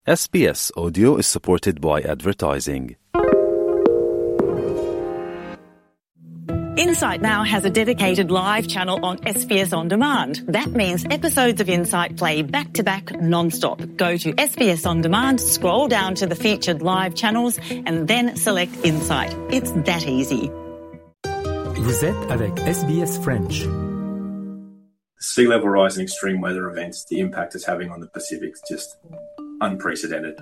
SBS Audio is supported by advertising. Insight now has a dedicated live channel on SBS On Demand. That means episodes of Insight play back-to-back non-stop. Go to SBS On Demand, scroll down to the featured live channels and then select Insight. It's that easy. Vous êtes avec SBS French. Sea level rise and extreme weather events, the impact it's having on the Pacific is just unprecedented.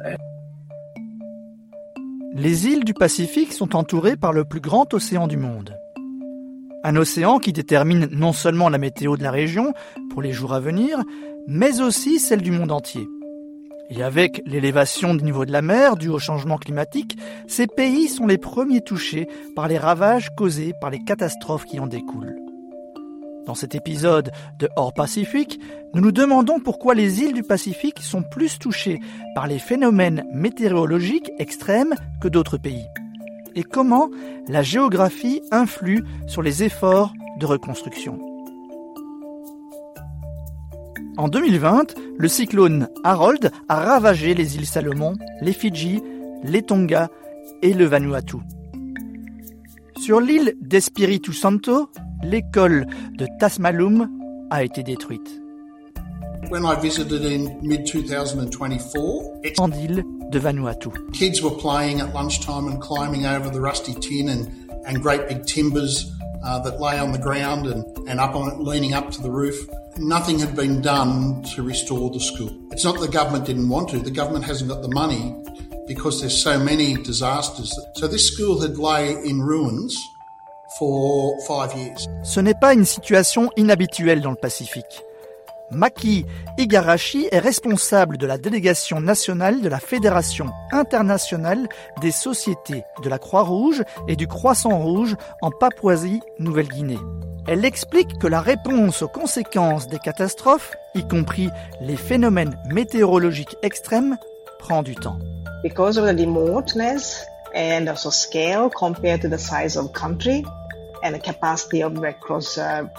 Les îles du Pacifique sont entourées par le plus grand océan du monde. Un océan qui détermine non seulement la météo de la région pour les jours à venir, mais aussi celle du monde entier. Et avec l'élévation du niveau de la mer due au changement climatique, ces pays sont les premiers touchés par les ravages causés par les catastrophes qui en découlent. Dans cet épisode de Hors Pacifique, nous nous demandons pourquoi les îles du Pacifique sont plus touchées par les phénomènes météorologiques extrêmes que d'autres pays. Et comment la géographie influe sur les efforts de reconstruction. En 2020, le cyclone Harold a ravagé les îles Salomon, les Fidji, les Tonga et le Vanuatu. Sur l'île d'Espiritu Santo, l'école de Tasmalum a été détruite. When I visited in mid-2024, En île de Vanuatu. kids were playing at lunchtime and climbing over the rusty tin and great big timbers that lay on the ground and up on it, leaning up to the roof. Nothing had been done to restore the school. It's not the government didn't want to, the government hasn't got the money because there's so many disasters. So this school had lay in ruins for 5 years. Ce n'est pas une situation inhabituelle dans le Pacifique. Maki Igarashi est responsable de la délégation nationale de la Fédération internationale des sociétés de la Croix-Rouge et du Croissant-Rouge en Papouasie-Nouvelle-Guinée. Elle explique que la réponse aux conséquences des catastrophes, y compris les phénomènes météorologiques extrêmes, prend du temps. Because of the remoteness and also scale compared to the size of country and the capacity of Red Cross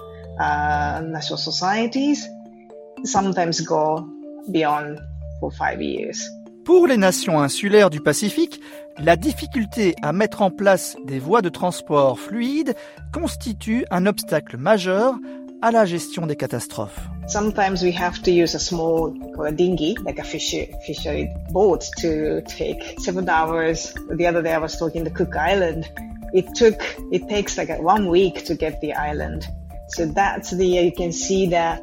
national societies, sometimes go beyond for 5 years. Pour les nations insulaires du Pacifique, la difficulté à mettre en place des voies de transport fluides constitue un obstacle majeur à la gestion des catastrophes. Sometimes we have to use a small dinghy, like a fishery boat, to take 7 hours. The other day I was talking to Cook Island. It takes like 1 week to get the island. So that's you can see the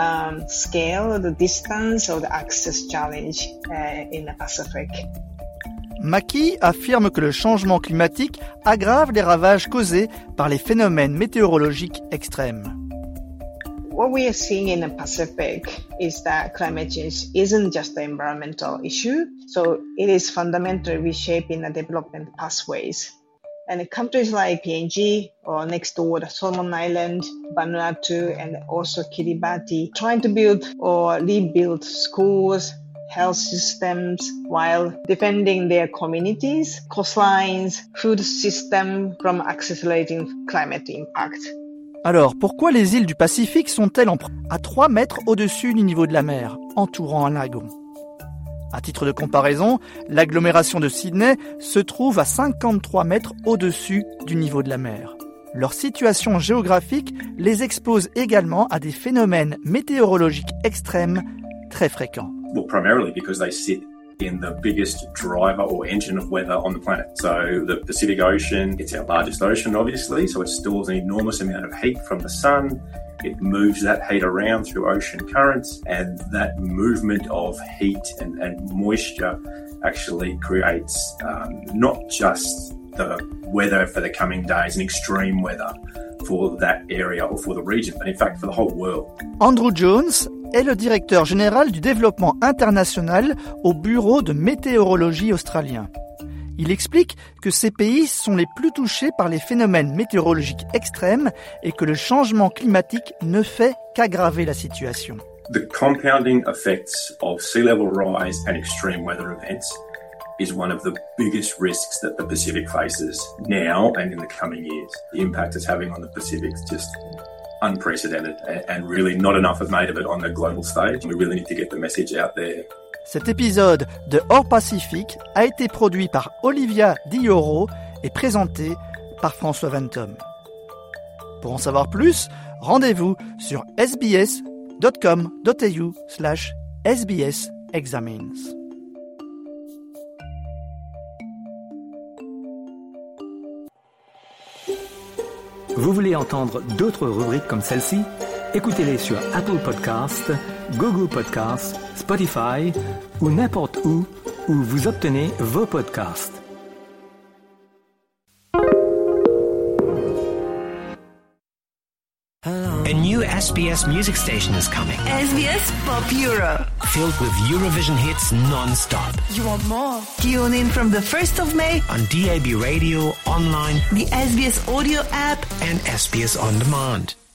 scale, the distance, or the access challenge in the Pacific. Maki affirme que le changement climatique aggrave les ravages causés par les phénomènes météorologiques extrêmes. What we are seeing in the Pacific is that climate change isn't just an environmental issue, so it is fundamentally reshaping the development pathways. And countries like PNG or next door, the Solomon Island, Vanuatu, and also Kiribati, trying to build or rebuild schools, health systems, while defending their communities, coastlines, food system from accelerating climate impact. Alors, pourquoi les îles du Pacifique sont-elles à 3 mètres au-dessus du niveau de la mer, entourant un lagon ? À titre de comparaison, l'agglomération de Sydney se trouve à 53 mètres au-dessus du niveau de la mer. Leur situation géographique les expose également à des phénomènes météorologiques extrêmes très fréquents. Well, primarily because they sit in the biggest driver or engine of weather on the planet. So the Pacific Ocean, it's our largest ocean obviously, so it stores an enormous amount of heat from the sun. It moves that heat around through ocean currents, and that movement of heat and moisture actually creates not just the weather for the coming days and extreme weather for that area or for the region, but in fact for the whole world. Andrew Jones est le directeur général du développement international au Bureau de météorologie australien. Il explique que ces pays sont les plus touchés par les phénomènes météorologiques extrêmes et que le changement climatique ne fait qu'aggraver la situation. The compounding effects of sea level rise and extreme weather events is one of the biggest risks that the Pacific faces now and in the coming years. The impact it's having on the Pacific is just unprecedented and really not enough is made of it on the global stage. We really need to get the message out there Cet épisode de Hors Pacifique a été produit par Olivia Dioro et présenté par François Ventom. Pour en savoir plus, rendez-vous sur sbs.com.au/sbsexamines. Vous voulez entendre d'autres rubriques comme celle-ci? Écoutez-les sur Apple Podcasts, Google Podcasts, Spotify ou n'importe où vous obtenez vos podcasts. A new SBS music station is coming. SBS Pop Euro. Filled with Eurovision hits non-stop. You want more? Tune in from the 1st of May on DAB radio, online, the SBS audio app and SBS On Demand.